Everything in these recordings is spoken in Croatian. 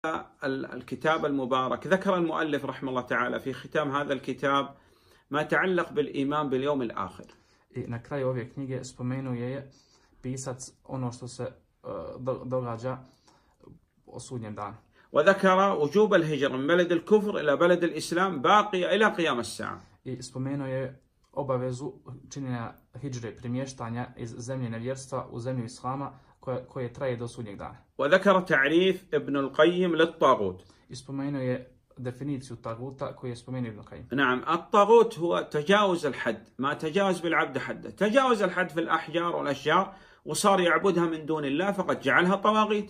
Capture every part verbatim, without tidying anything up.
الكتاب المبارك ذكر المؤلف رحمه الله تعالى في ختام هذا الكتاب ما يتعلق بالإيمان باليوم الآخر. I na kraju ove knjige spomenuo je pisac ono što se uh, događa o sudnjem danu. وذكر وجوب الهجرة من بلد الكفر إلى بلد الإسلام باقية إلى قيام الساعة. I spomenuo je obavezu činjenja hidžre, premještanja iz zemlje nevjerstva u zemlju islama koje, koje traje do sudnjeg dana. وذكر تعريف ابن القيم للطاغوت. I spomenuo je definiciju taguta koju je spomenuo Ibn Qayyim. نعم، الطاغوت هو تجاوز الحد، ما تجاوز بالعبد حده، تجاوز الحد في الأحجار والأشجار وصار يعبدها من دون الله فقد جعلها طواغيت.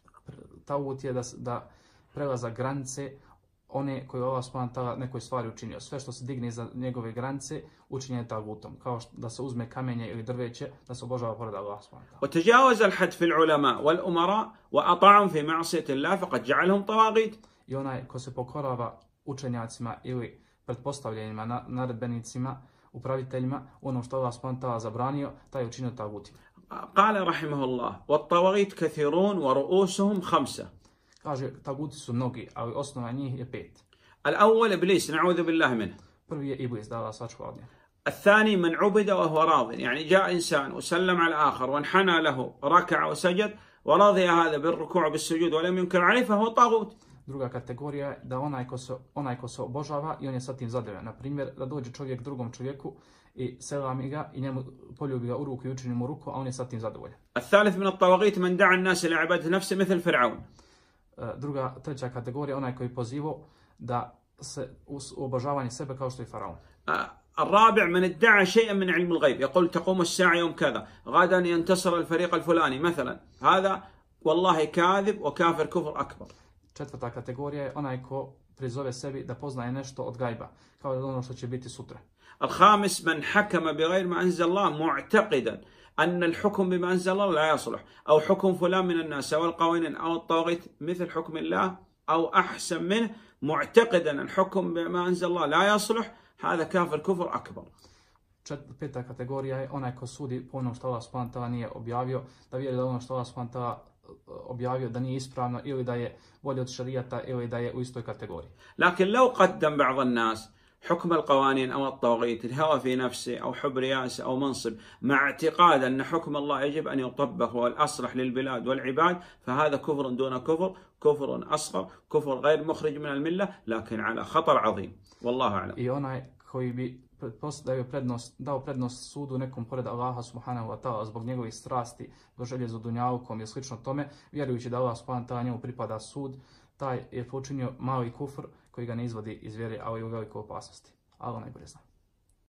Tagut je da, da prelaza granice one koje Allah subhanahu wa ta'ala nekoj stvari učinio. Sve što se digne za njegove granice učinjeno je tagutom. Kao što, da se uzme kamenje ili drveće da se obožava pored Allah subhanahu wa ta'ala. وتجاوز الحد في العلماء والأمراء وأطاعهم في معصية الله فقد جعلهم طواغيت. I onaj ko se pokorava učenjacima ili pretpostavljenima, naredbenicima, upraviteljima, ono što Allah subhanahu wa ta'ala zabranio, taj je učinio tagutima. قال رحمه الله والطواغيت كثيرون ورؤوسهم خمسة. Kaže, taguti su mnogi, ali osnova njih je pet. الأول إبليس نعوذ بالله منه. Prvi je Iblis, da Allah sačuva od njega. الثاني من عبد وهو راض، يعني جاء إنسان وسلم على آخر وانحنى له ركع وسجد ورضي هذا بالركوع بالسجود ولم ينكر عليه فهو طاغوت. Druga kategorija je da onaj ko se, onaj ko se obožava i on je sa tim zadovoljan. Na primjer, da dođe čovjek drugom čovjeku i selami ga i njemu poljubi ga u ruku i učini mu ruku, a on je sa tim zadovoljan. الثالث من الطواغيت من دعا الناس إلى عبادة نفسه مثل فرعون. Druga, treća kategorija, onaj koji pozivao da se u obožavanje sebe kao što je faraon. الرابع من ادعى شيئا من علم الغيب، يقول تقوم الساعة يوم كذا، غدا ينتصر الفريق الفلاني مثلا، هذا والله كاذب وكافر كفر أكبر. Četvrta kategorija je onaj ko prizove sebi da poznaje nešto od gajba, kao da ono što će biti sutra. الخامس من حكم بغير ما أنزل الله معتقدا أن الحكم بما أنزل الله لا يصلح، أو حكم فلان من الناس أو القوانين أو الطاغيت مثل حكم الله أو أحسن منه، معتقدا أن الحكم بما أنزل الله لا يصلح، هذا كافر كفر أكبر. Peta kategorija je onaj ko sudi po onom što Allah subhanahu wa ta'ala nije objavio, da vjeruje da ono što Allah subhanahu wa ta'ala objavio da nije ispravno ili da je bolje od šarijata ili da je u istoj kategoriji. لكن لو قدم بعض الناس حكم القوانين أو الطواغيت، الهوى في نفسه أو حب رياسة أو منصب، مع اعتقاد أن حكم الله يجب أن يطبق والأصلح للبلاد والعباد، فهذا كفر دون كفر، كفر أصغر، كفر غير مخرج من الملة، لكن على خطر عظيم. والله أعلم. I onaj koji bi dao prednost, dao prednost sudu nekom pored Allaha subhanahu wa ta'ala zbog njegovih strasti, do želje za dunjalukom i slično tome, vjerujući da Allah subhanahu wa ta'ala njemu pripada sud, taj je počinio mali kufr koji ga ne izvodi iz vjere, ali i u velikoj opasnosti. Allah najbolje zna.